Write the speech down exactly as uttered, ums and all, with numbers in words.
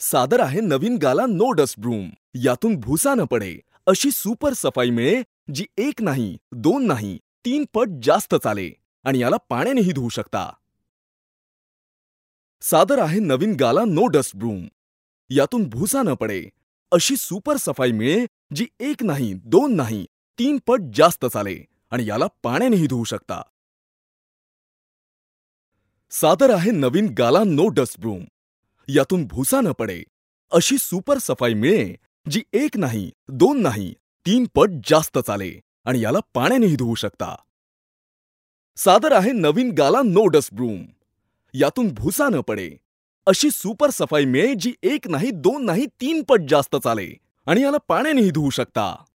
सादर आहे नवीन गाला नो डस्ट ब्रूम. यातून भुसा न पडे अशी सुपर सफाई मिळे जी एक नाही, दोन नाही, तीन पट जास्त चाले आणि याला पाण्यानेही धुवू शकता. सादर आहे नवीन गाला नो डस्ट ब्रूम. यातून भुसा न पडे अशी सुपर सफाई मिळे जी एक नाही, दोन नाही, तीन पट जास्त चाले आणि याला पाण्यानेही धुवू शकता. सादर आहे नवीन गाला नो डस्ट ब्रूम. यातून भुसा न पडे अशी सुपर सफाई मिळे जी एक नाही, दोन नाही, तीन पट जास्त चाले आणि याला पाण्यानेही धुवू शकता. सादर आहे नवीन गाला नो डस्ट ब्रूम. यातून भुसा न पडे अशी सुपर सफाई मिळे जी एक नाही, दोन नाही, तीन पट जास्त चाले आणि याला पाण्यानेही धुवू शकता.